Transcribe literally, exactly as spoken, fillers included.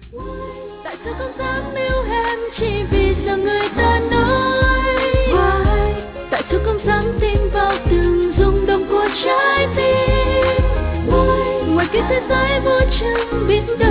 Tại sao không dám yêu em chỉ vì sợ người ta nói? Why? Tại sao không dám tin vào từng rung động của trái tim? Why? Ngoài kia thế giới vô chừng biết đâu